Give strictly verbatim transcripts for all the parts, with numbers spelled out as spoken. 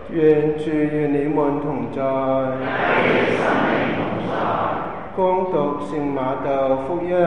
願主與你們同在。恭讀聖馬竇福音。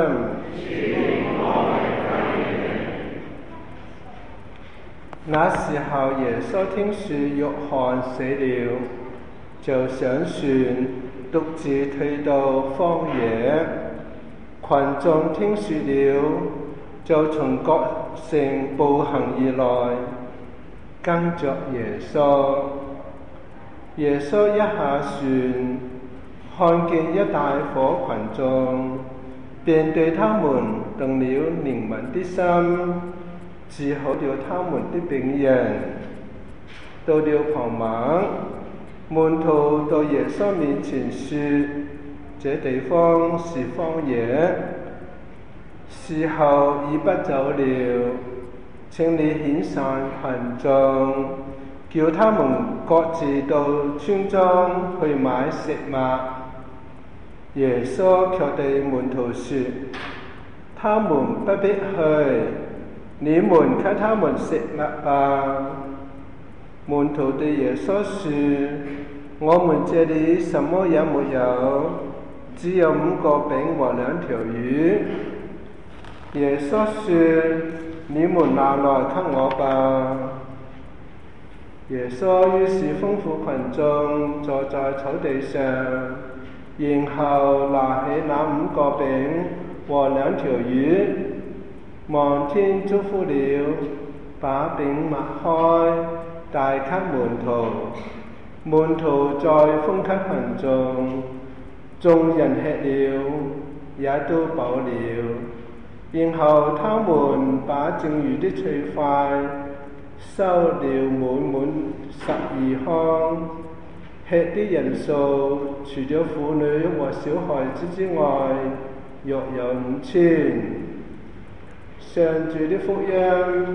那時候，耶穌聽說約翰死了，就上船，獨自退到荒野。群眾聽說了，就從各城步行而來，跟着耶穌。耶穌一下船，看見一大夥群眾，便對他們動了憐憫的心，治好了他們的病人。到了傍晚，門徒到耶穌面前說：這地方是荒野，時候已不早了，請你遣散群眾，叫他們各自到村莊去買食物。耶穌卻對門徒說：他們不必去，你們給他們食物吧。門徒對耶穌說：我們這裡什麼也沒有，只有五個餅和兩條魚。耶穌說：你們拿來給我吧。耶穌於是吩咐群眾坐在草地上，然後拿起那五個餅和兩條魚，望天祝福了，把餅擘開，帶給門徒，門徒再分給群眾。眾人吃了，也都飽了。然後他們把剩餘的脆塊收了滿滿十二筐，吃的人數除了婦女和小孩子之外，約有五千。上主的福音。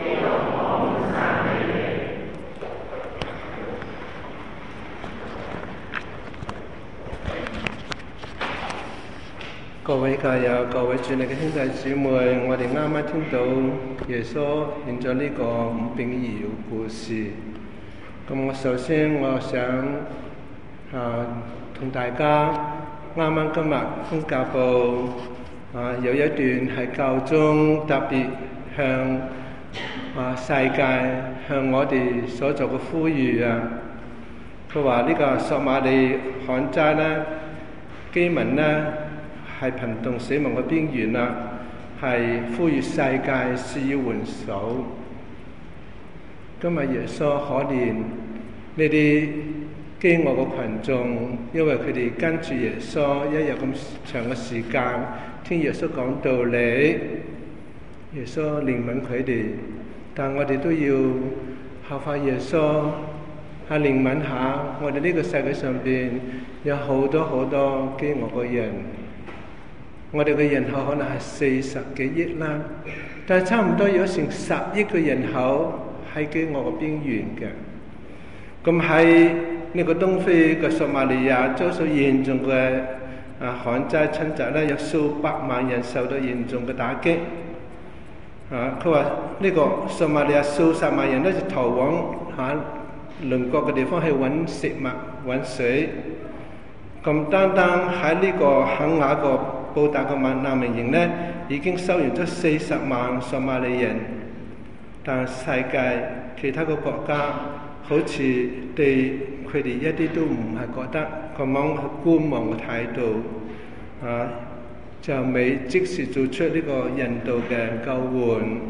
各位教友、各位主內嘅兄弟姊妹，我哋啱啱聽到耶穌獻咗呢個五餅二魚故事。咁我首先我想啊同大家啱啱今日封教報啊有一段係教宗特別向啊世界向我哋所做嘅呼籲啊。佢話呢個索馬里旱災呢，基民呢係貧窮死亡嘅邊緣啦，係呼籲世界施以援手。今日耶穌可憐呢啲飢餓嘅群眾，因為佢哋跟住耶穌一日咁長嘅時間，聽耶穌講道理，耶穌憐憫佢哋，但我哋都要效法耶穌，係憐憫下我哋呢個世界上邊有好多好多飢餓嘅人。我哋嘅人口可能係四十幾億啦，但係差唔多有成十億嘅人口喺飢餓嘅邊緣嘅。咁喺呢個東非嘅索馬利亞遭受嚴重嘅啊旱災侵襲咧，有數百萬人受到嚴重嘅打擊。啊，佢話呢個索馬利亞數十萬人咧就逃往嚇鄰國嘅地方去揾食物、揾水。咁單單喺呢個肯雅個布達嘅難民營呢，已經收容咗四十萬索馬里人，但世界其他嘅國家好似對佢哋一啲都唔係覺得咁樣觀望嘅態度，啊，就未即時做出呢個人道嘅救援。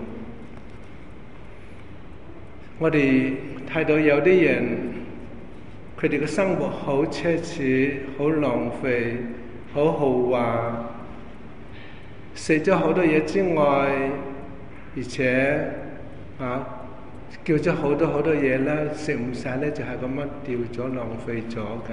我哋睇到有啲人，佢哋嘅生活好奢侈、好浪費、好豪華，食咗好多嘢之外，而且啊叫咗好多好多嘢啦，食唔晒咧就係咁樣掉咗、浪費咗㗎。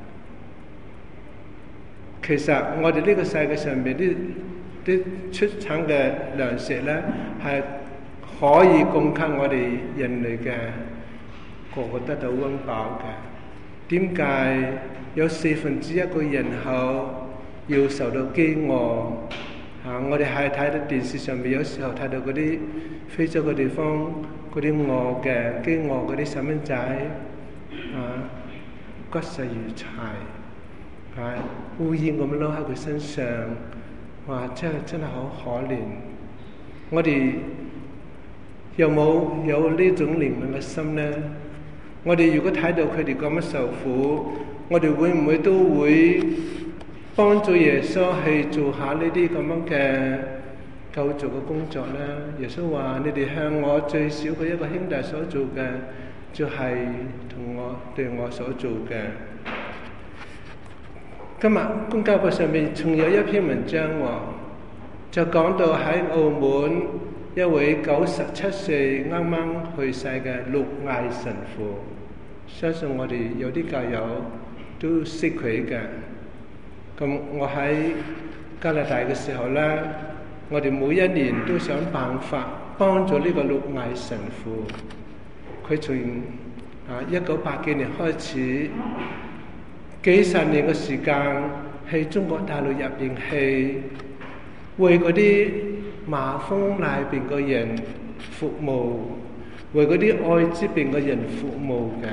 其實我哋呢個世界上邊啲啲出產嘅糧食咧，係可以供給我哋人類嘅個個得到溫飽嘅。點解有四分之一個人口要受到飢餓？啊！我哋係睇到電視上面，有時候睇到嗰啲非洲嘅地方，嗰啲餓嘅、飢餓嗰啲細蚊仔， 啊骨細如柴，啊烏煙咁樣撈喺佢身上，哇！真係真係好可憐。我哋有冇有呢種憐憫嘅心呢？我哋如果睇到佢哋咁樣受苦，我哋會唔會都會幫助耶穌去做下呢啲咁樣嘅救助嘅工作呢？耶穌話：你哋向我最小嘅一個兄弟所做嘅，就係同我對我所做嘅。今日公教報上面仲有一篇文章喎，就講到喺澳門一位九十七歲啱啱去世嘅陸毅神父，相信我哋有啲教友都識佢嘅。咁我喺加拿大嘅時候呢，我哋每一年都想辦法幫助呢個陸毅神父。佢從啊一九八幾年開始，幾十年嘅時間喺中國大陸入邊去為嗰啲麻風賴病嘅人服務，為嗰啲愛滋病嘅人服務嘅。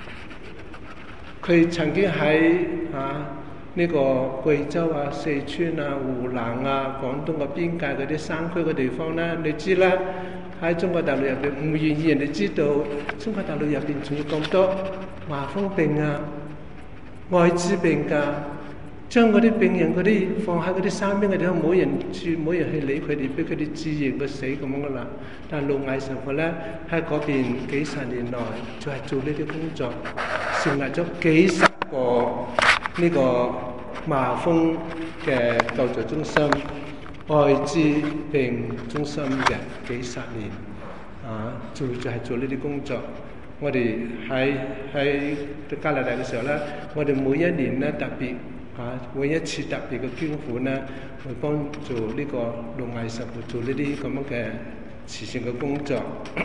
佢曾經喺啊呢、這個貴州啊、四川啊、湖南啊、廣東嘅邊界嗰啲山區嘅地方咧，你知啦，喺中國大陸入邊唔願意人哋知道中國大陸入邊仲有咁多麻風病啊、愛滋病㗎，將嗰啲病人嗰啲放喺嗰啲山邊嘅地方，冇人住，冇人去理佢哋，俾佢哋自然嘅死咁樣噶啦。但陸毅神父咧喺嗰邊幾十年來就係做呢啲工作，成立咗幾十個呢個麻風嘅救助中心、愛滋病中心嘅幾十年啊，做就係做呢啲工作。我哋喺喺加拿大嘅時候咧，我哋每一年咧特別啊，每一次特別嘅捐款咧，去幫助呢個陸毅神父做呢啲咁樣嘅慈善嘅工作。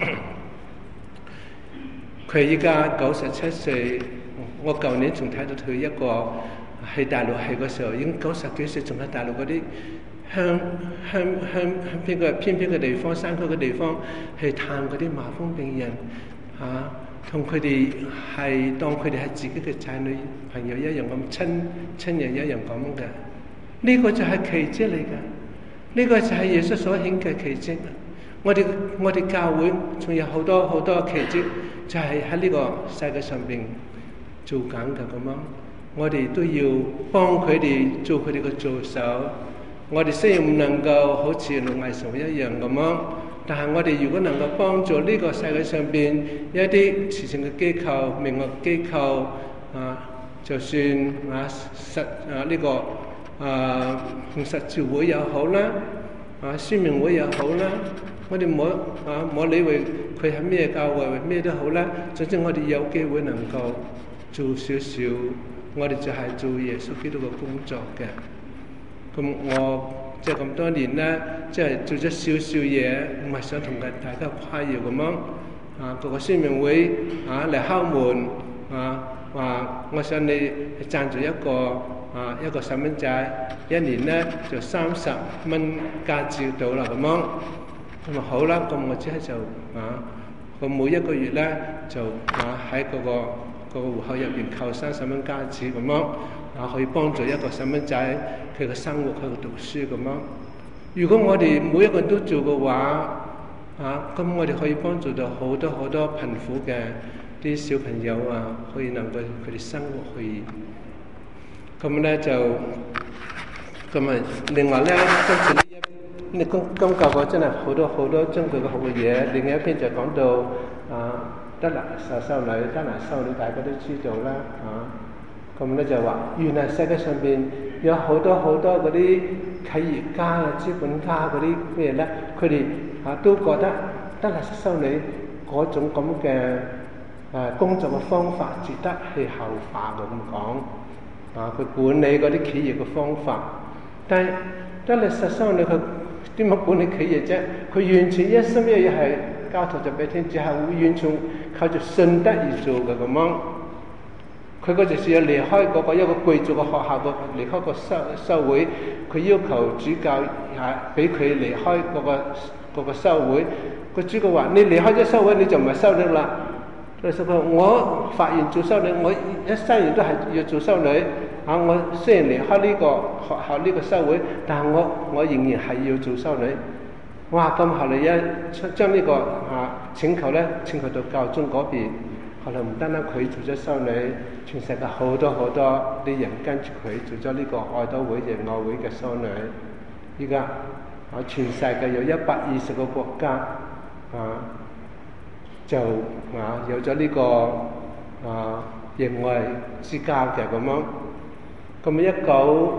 佢依家九十七歲，我舊年仲睇到佢一個喺大陸去嘅時候，已經九十幾歲，仲喺大陸嗰啲鄉鄉鄉鄉邊嘅偏僻嘅地方、山區嘅地方去探嗰啲麻風病人，嚇、啊，同佢哋係當佢哋係自己嘅仔女朋友一樣咁親親人一樣咁嘅。呢、這個就係奇蹟嚟嘅，呢、這個就係耶穌所顯嘅奇蹟。我哋我哋教會仲有好多好多奇蹟，就係喺呢個世界上邊做緊嘅咁樣。我哋都要幫佢哋做佢哋嘅助手。我哋雖然唔能夠好似陸毅神父一樣咁樣，但係我哋如果能夠幫助呢個世界上邊一啲慈善嘅機構、明愛機構啊，就算啊實啊呢、這個啊紅十字會又好啦，啊宣明會又好啦，我哋冇啊冇理會佢係咩教會，咩都好啦。總之我哋有機會能夠做少少，我哋就係做耶穌基督嘅工作嘅。咁我即係咁多年咧，即係做咗少少嘢，唔係想同大家誇耀咁樣。啊，個個宣明會啊嚟敲門啊，話我想你贊助一個啊一個細蚊仔，一年咧就三十蚊加照到啦咁樣。咁啊好啦，咁我即係就啊，我每一個月咧就啊喺嗰個嗰個戶口入邊扣三十蚊加紙咁樣。啊，可以幫助一個細蚊仔佢嘅生活，佢嘅讀書咁樣。如果我哋每一個人都做嘅話，啊，咁我哋可以幫助到好多好多貧苦嘅啲小朋友啊，可以能夠佢哋生活可以。咁咧就咁啊，另外咧跟住呢一呢公公教課真係好多好多針對嘅好嘅嘢。另一篇就講到啊，德蘭修修女、德蘭修女大家都知道啦，啊。咁咧就話，原來世界上邊有好多好多嗰啲企業家啊、資本家嗰啲咩咧，佢哋啊都覺得德蘭修女嗰種咁嘅誒工作嘅方法值得去效法嘅咁講。啊，佢管理嗰啲企業嘅方法，但係德蘭修女佢點樣管理企業啫？佢完全一心一意係交託咗俾天主，係會完全靠住信德而做嘅咁樣。佢嗰陣時要離開嗰個一個貴族嘅學校，個離開個修修會，佢要求主教係俾佢離開嗰個嗰個修會。個主教話：你離開咗修會，你就唔係修女啦。 佢就話：我發願做修女，我一生人都係要做修女。啊！我雖然離開呢個學校呢個修會，但係我我仍然係要做修女。哇！咁後嚟一將呢個啊請求咧，請求到教宗嗰邊。後來唔單單佢做咗修女，全世界好多好多啲人跟住佢做咗呢個愛多會仁愛會嘅修女。依家啊，全世界有一百二十個國家啊，就啊有咗呢個啊仁愛之家嘅咁樣。咁一九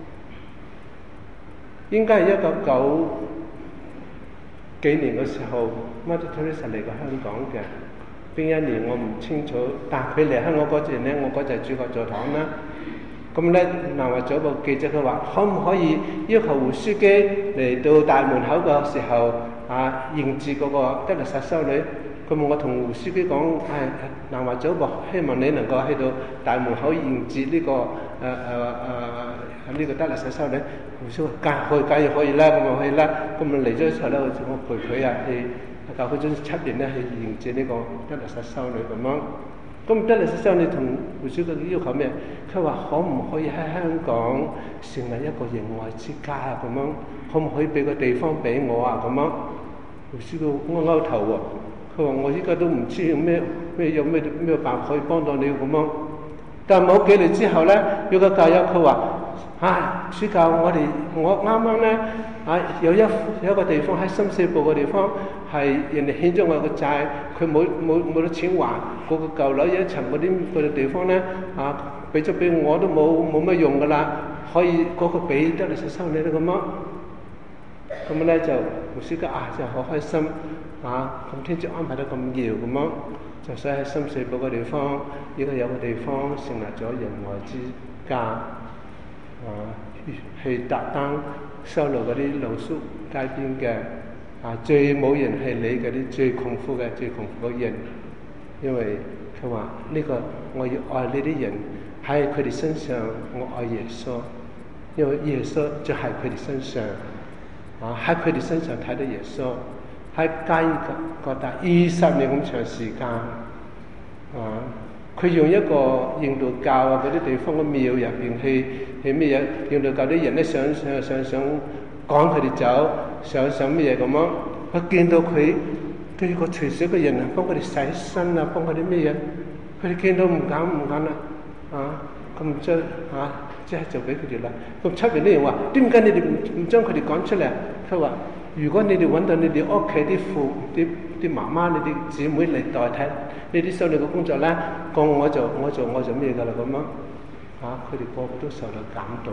應該係一九九幾年嘅時候，Mother Teresa嚟過香港嘅。邊一年我唔清楚，但係佢嚟香港嗰陣咧，我嗰陣主教座堂啦。咁咧，南華早報記者佢話：可唔可以要求胡書記嚟到大門口嘅時候啊，迎接嗰個德肋撒修女？咁我同胡書記講：誒、哎，南華早報希望你能夠喺到大門口迎接呢、這個誒誒誒呢個德肋撒修女。胡書記梗係梗係可以啦，咁就可以啦。咁咪嚟咗之後咧，我陪佢啊去教會中七年咧去迎接呢個德肋撒修女咁樣。咁德肋撒修女同胡書記要求咩？佢話可唔可以喺香港成為一個仁愛之家啊？咁樣可唔可以俾個地方俾我啊？咁樣胡書記勾勾頭喎。佢話：我依家都唔知有咩咩有咩咩辦法可以幫到你咁樣。但係冇幾年之後咧，有個教友佢話：啊，主教，我哋我啱啱咧啊有一有一個地方喺深水埗嘅地方係人哋欠咗我個債，佢冇冇冇得錢還，嗰、那個舊樓有一層嗰啲嗰啲地方咧啊，俾咗俾我都冇冇乜用噶啦，可以嗰、那個俾得嚟實收你啦咁樣。咁咧就胡書記啊就好開心。啊！咁天主安排得咁妙咁樣，就所以喺深水埗個地方，依家有個地方成立咗仁愛之家，啊，去特登收留嗰啲露宿街邊嘅，啊，最冇人去理嗰啲最窮苦嘅、最窮苦嘅人，因為佢話呢個我要愛呢啲人，喺佢哋身上我愛耶穌，因為耶穌就喺佢哋身上，啊，喺佢哋身上睇到耶穌。喺街嗰度二十年咁長時間，啊！佢用一個印度教啊嗰啲地方嘅廟入邊去去咩嘢？印度教啲人咧想想想想趕佢哋走，想想咩嘢咁樣？佢見到佢對個垂死嘅人啊，幫佢哋洗身啊，幫佢哋咩嘢？佢哋見到唔敢唔敢啦，啊！咁即係啊，即係就俾佢哋啦。咁出邊啲人話：點解你哋唔唔將佢哋趕出嚟？佢話：如果你哋揾到你哋屋企啲父、啲啲媽媽、你啲姊妹嚟代替呢啲修女嘅工作咧，咁我就我就我就咩㗎啦咁樣，啊！佢哋個個都受到感動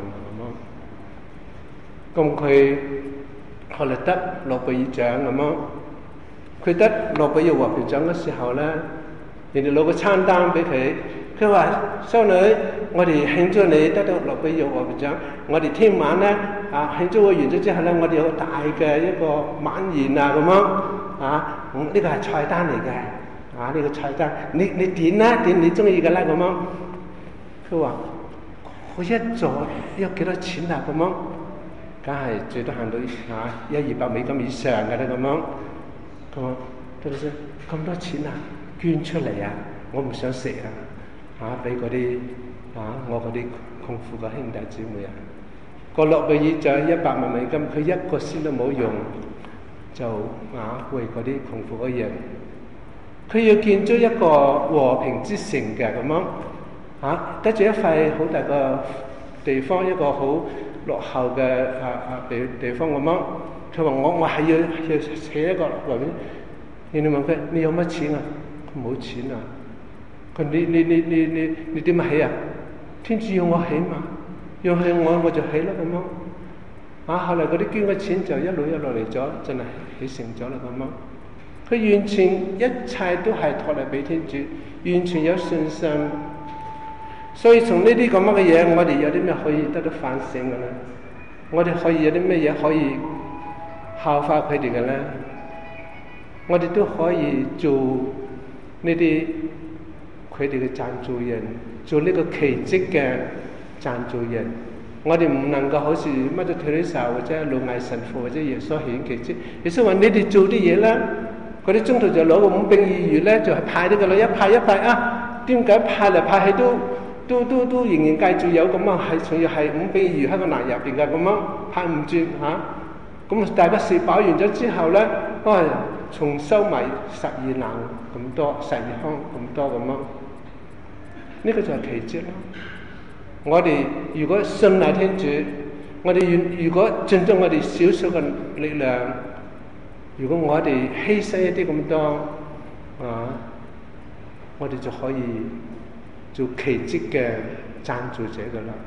咁樣。咁佢後來得諾貝爾獎咁樣，佢得諾貝爾和平獎嘅時候咧，人哋攞個餐單俾佢，佢話：修女，我哋慶祝你得到諾貝爾和平獎，我哋聽晚咧。啊！慶祝會完咗之後咧，我哋有大嘅一個晚宴啊，咁樣啊，呢、這個係菜單嚟嘅，啊呢、這個菜單，你你點啦？點你中意嘅啦，咁樣。佢話：我一做要幾多錢啊？咁樣，梗係最多行到啊一二百美金以上嘅啦，咁樣。佢話：對唔住，咁多錢啊，捐出嚟啊！我唔想食啊！啊，俾嗰啲啊我嗰啲窮苦嘅兄弟姊妹啊！個諾貝爾獎一百萬美金，佢一個先都冇用，就啊為嗰啲窮苦嘅人，佢要建築一個和平之城嘅咁樣，啊得住一塊好大個地方，一個好落後嘅啊啊地地方咁樣。佢話我我係要要起一個和平。人哋問佢：你有乜錢啊？佢冇錢啊。佢你你你你你你點樣起啊？天主要我起嘛。要去我我就起啦咁樣，啊後來嗰啲捐嘅錢就一路一路嚟咗，真係起成咗啦咁樣。佢完全一切都係託嚟俾天主，完全有信心。所以從呢啲咁樣嘅嘢，我哋有啲咩可以得到反省嘅咧？我哋可以有啲咩嘢可以效法佢哋嘅咧？我哋都可以做呢啲佢哋嘅贊助人，做呢個奇蹟嘅贊助人。我哋唔能夠好似乜都 Teresa 或者老毅神父或者耶穌顯奇蹟。耶穌話：你哋做啲嘢啦， 嗰啲宗徒就攞個五餅二魚咧，就係派呢個女一派一派啊！點解派嚟派去都都都都仍然繼續有咁啊？係仲要係五餅二魚喺個籃入邊嘅咁樣派唔轉嚇。咁、啊、大家食飽完咗之後咧，啊，重收埋十二籃咁多，十二筐咁多咁樣。呢、這個就係奇蹟咯。我哋如果信賴天主，我哋如果盡咗我哋少少嘅力量，如果我哋犧牲一啲咁多啊，我哋就可以做奇蹟嘅贊助者噶啦。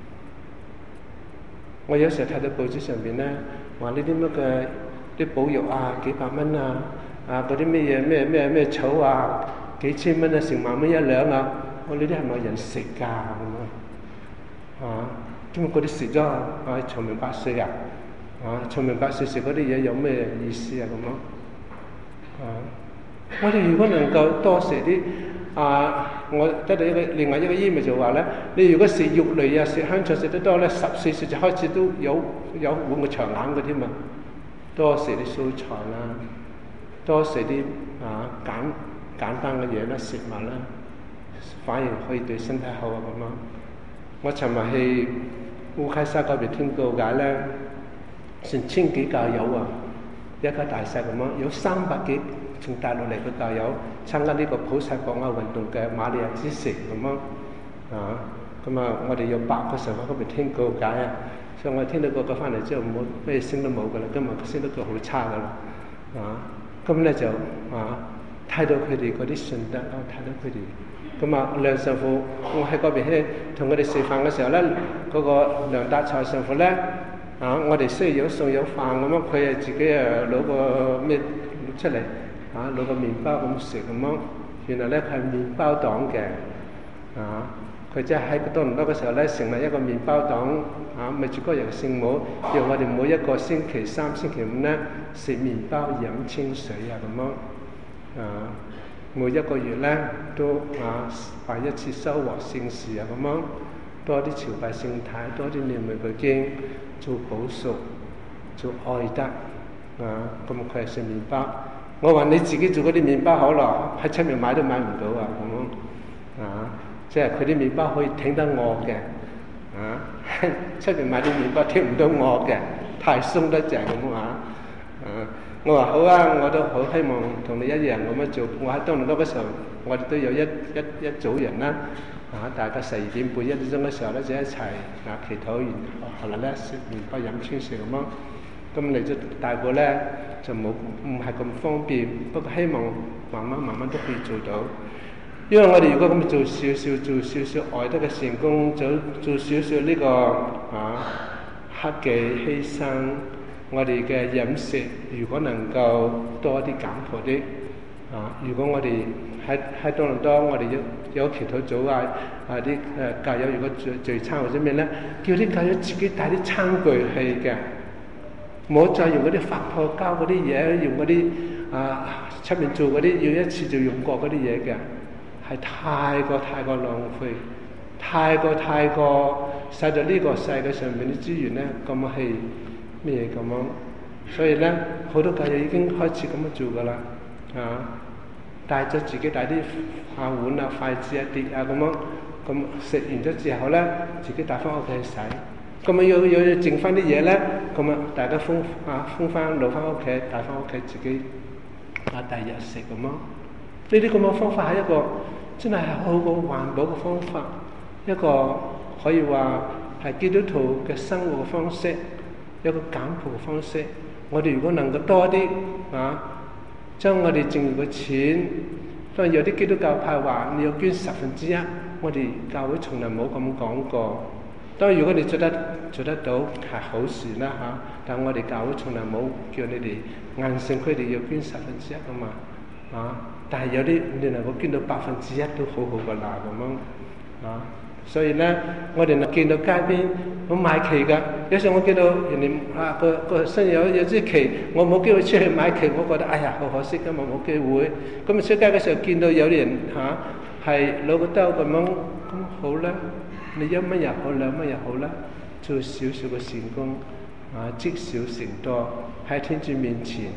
我有時候睇到報紙上邊咧，話呢啲乜嘅啲保育啊，幾百蚊啊，啊嗰啲咩嘢咩咩咩草啊，幾千蚊啊，成萬蚊一兩啊，我呢啲係咪人食㗎咁啊？啊，因為嗰啲食咗啊，長命百歲啊！啊，長命百歲食嗰啲嘢有咩意思啊？咁咯，啊，我哋如果能夠多食啲啊，我得到一個另外一個醫咪就話咧，你如果食肉類啊、食香腸食得多咧，十四歲就開始都有有換個長眼嘅添嘛。多食啲蔬菜啦，多食啲啊簡簡單嘅嘢啦，食物啦，反而可以對身體好啊咁咯。我尋日去烏溪沙嗰邊聽告解咧。成千幾教友啊，一家大細咁樣，有三百幾從大陸嚟嘅教友參加呢個普世博愛運動嘅瑪利亞之城咁樣啊，咁啊，我哋有八個神父嗰邊聽告解啊，所以我聽到個個翻嚟之後冇咩聲都冇噶啦，今日個聲都好差噶啦，啊，咁咧就啊睇到佢哋嗰啲信德咯，睇到佢哋，咁啊梁神父，我喺嗰邊咧同佢哋食飯嘅時候咧，嗰、嗰個梁達才神父咧。啊！我哋雖然有餸有飯咁樣，佢係自己啊攞個咩出嚟啊，攞個麵包咁食咁樣。原來咧佢係麵包黨嘅，啊！佢即係喺多倫多嘅時候咧，成立一個麵包黨啊，咪住嗰日聖母，叫我哋每一個星期三、星期五咧食麵包、飲清水啊咁樣。啊！每一個月咧都啊辦一次收穫聖事啊咁樣，多啲朝拜聖體，多啲念玫瑰經。做補贖，做愛德，啊！咁佢係食麵包。我話你自己做嗰啲麵包好咯，喺出面買都買唔到啊！咁樣，啊！即係佢啲麵包可以挺得餓嘅，啊！出面買啲麵包挺唔到餓嘅，太鬆得滯咁啊！啊！我話好啊，我都好希望同你一樣咁樣做。我喺多倫多嗰時候，我哋都有一一一組人啦。啊！大概十二點半一點鐘嘅時候咧，就一齊啊祈禱完，後來咧食麵包飲清水咁咯。咁嚟咗大埔咧就冇唔係咁方便，不過希望慢慢慢慢都可以做到。因為我哋如果咁做少少做少少愛德嘅善功，做做少少呢個啊克己犧牲，我哋嘅飲食如果能夠多啲簡樸啲啊，如果我哋喺喺多倫多，我哋有有祈禱組啊，啊啲誒教友如果聚聚餐或者咩咧，叫啲教友自己帶啲餐具去嘅，唔好再用嗰啲發泡膠嗰啲嘢，用嗰啲啊出面做嗰啲要一次就用過嗰啲嘢嘅，係太過太過浪費，太過太過使到呢個世界上面啲資源咧咁係咩嘢咁樣，所以咧好多教友已經開始咁樣做噶啦，啊！帶咗自己帶啲啊碗啊筷子啊碟啊咁樣，咁食完咗之後咧，自己帶翻屋企去洗。咁啊要要剩翻啲嘢咧，咁啊大家封啊封翻攞翻屋企，帶翻屋企自己啊第二日食咁咯。呢啲咁嘅方法係一個真係好好環保嘅方法，一個可以話係基督徒嘅生活嘅方式，一個簡樸嘅方式。我哋如果能夠多啲啊〜將我哋剩餘嘅錢，當然有啲基督教派話你要捐十分之一，我哋教會從來冇咁講過。當然如果你做得做得到係好事啦嚇、啊，但我哋教會從來冇叫你哋硬性佢哋要捐十分之一啊嘛，啊！但係有啲你能夠捐到百分之一都好好噶啦咁樣啊。所以咧，我哋見到街邊好買旗㗎。有時我見到人哋啊個個身有有支旗，我冇機會出去買旗，我覺得哎呀好可惜㗎嘛，冇機會。咁啊出街嘅時候見到有啲人嚇係攞個兜咁樣，咁好啦，你一蚊又好，兩蚊又好啦，做少少嘅善功啊，積少成多，喺天主面前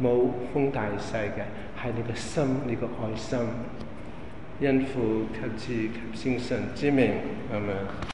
冇封大細嘅，係你個心，你個愛心。因父及子及聖神之名，阿們。